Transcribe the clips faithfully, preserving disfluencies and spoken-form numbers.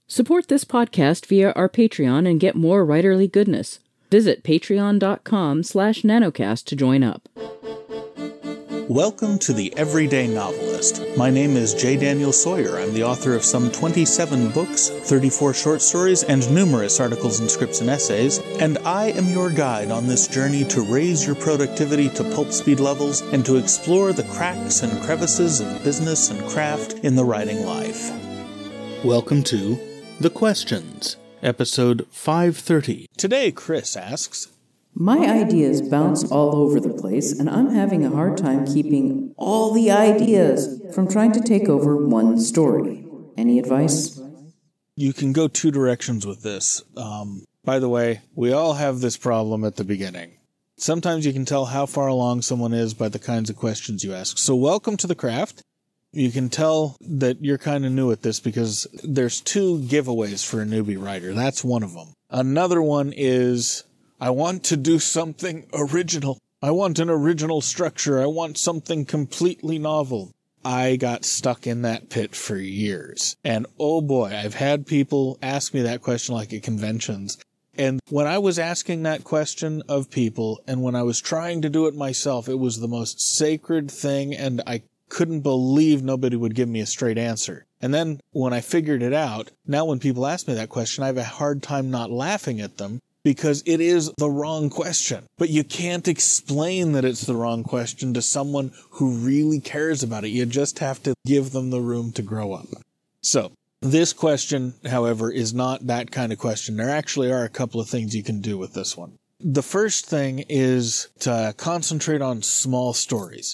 Support this podcast via our Patreon and get more writerly goodness. Visit patreon.com slash nanocast to join up. Welcome to The Everyday Novelist. My name is J. Daniel Sawyer. I'm the author of some twenty-seven books, thirty-four short stories, and numerous articles and scripts and essays, and I am your guide on this journey to raise your productivity to pulp speed levels and to explore the cracks and crevices of business and craft in the writing life. Welcome to The Questions, episode five thirty. Today, Chris asks, My ideas bounce all over the place, and I'm having a hard time keeping all the ideas from trying to take over one story. Any advice? You can go two directions with this. Um, by the way, we all have this problem at the beginning. Sometimes you can tell how far along someone is by the kinds of questions you ask. So welcome to the craft. You can tell that you're kind of new at this because there's two giveaways for a newbie writer. That's one of them. Another one is, I want to do something original. I want an original structure. I want something completely novel. I got stuck in that pit for years. And oh boy, I've had people ask me that question like at conventions. And when I was asking that question of people and when I was trying to do it myself, it was the most sacred thing, and I couldn't believe nobody would give me a straight answer. And then when I figured it out, now when people ask me that question, I have a hard time not laughing at them because it is the wrong question. But you can't explain that it's the wrong question to someone who really cares about it. You just have to give them the room to grow up. So this question, however, is not that kind of question. There actually are a couple of things you can do with this one. The first thing is to concentrate on small stories.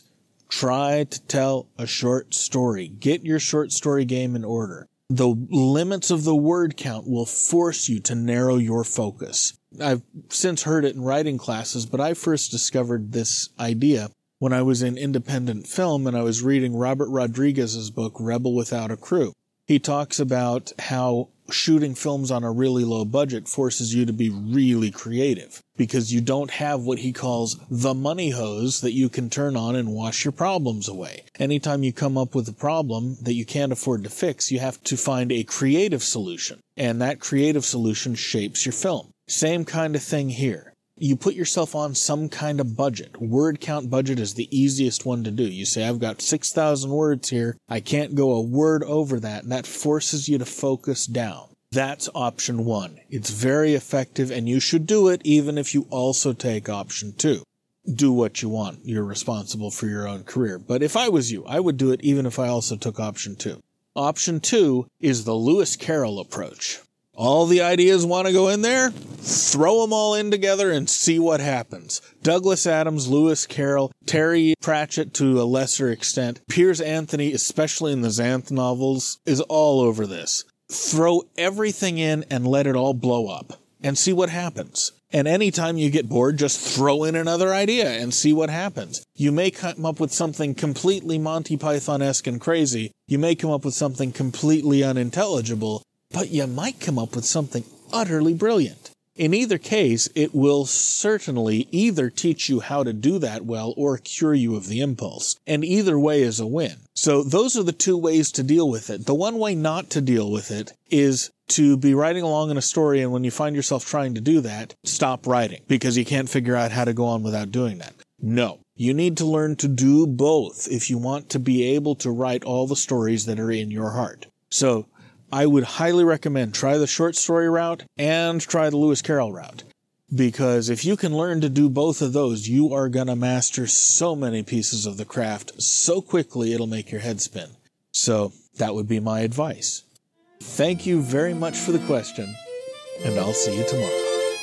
Try to tell a short story. Get your short story game in order. The limits of the word count will force you to narrow your focus. I've since heard it in writing classes, but I first discovered this idea when I was in independent film and I was reading Robert Rodriguez's book, Rebel Without a Crew. He talks about how shooting films on a really low budget forces you to be really creative because you don't have what he calls the money hose that you can turn on and wash your problems away. Anytime you come up with a problem that you can't afford to fix, you have to find a creative solution, and that creative solution shapes your film. Same kind of thing here. You put yourself on some kind of budget. Word count budget is the easiest one to do. You say, I've got six thousand words here. I can't go a word over that. And that forces you to focus down. That's option one. It's very effective, and you should do it even if you also take option two. Do what you want. You're responsible for your own career. But if I was you, I would do it even if I also took option two. Option two is the Lewis Carroll approach. All the ideas want to go in there, throw them all in together and see what happens. Douglas Adams, Lewis Carroll, Terry Pratchett to a lesser extent, Piers Anthony, especially in the Xanth novels, is all over this. Throw everything in and let it all blow up and see what happens. And anytime you get bored, just throw in another idea and see what happens. You may come up with something completely Monty Python-esque and crazy. You may come up with something completely unintelligible. But you might come up with something utterly brilliant. In either case, it will certainly either teach you how to do that well or cure you of the impulse. And either way is a win. So those are the two ways to deal with it. The one way not to deal with it is to be writing along in a story, and when you find yourself trying to do that, stop writing because you can't figure out how to go on without doing that. No. You need to learn to do both if you want to be able to write all the stories that are in your heart. So I would highly recommend try the short story route and try the Lewis Carroll route. Because if you can learn to do both of those, you are going to master so many pieces of the craft so quickly it'll make your head spin. So that would be my advice. Thank you very much for the question, and I'll see you tomorrow.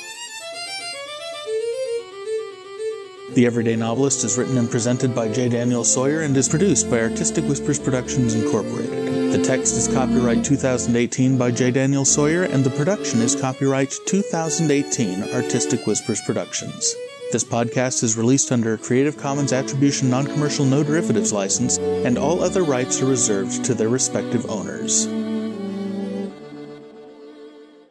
The Everyday Novelist is written and presented by J. Daniel Sawyer and is produced by Artistic Whispers Productions, Incorporated. The text is copyright two thousand eighteen by J. Daniel Sawyer, and the production is copyright two thousand eighteen Artistic Whispers Productions. This podcast is released under a Creative Commons Attribution Non-Commercial No Derivatives license, and all other rights are reserved to their respective owners.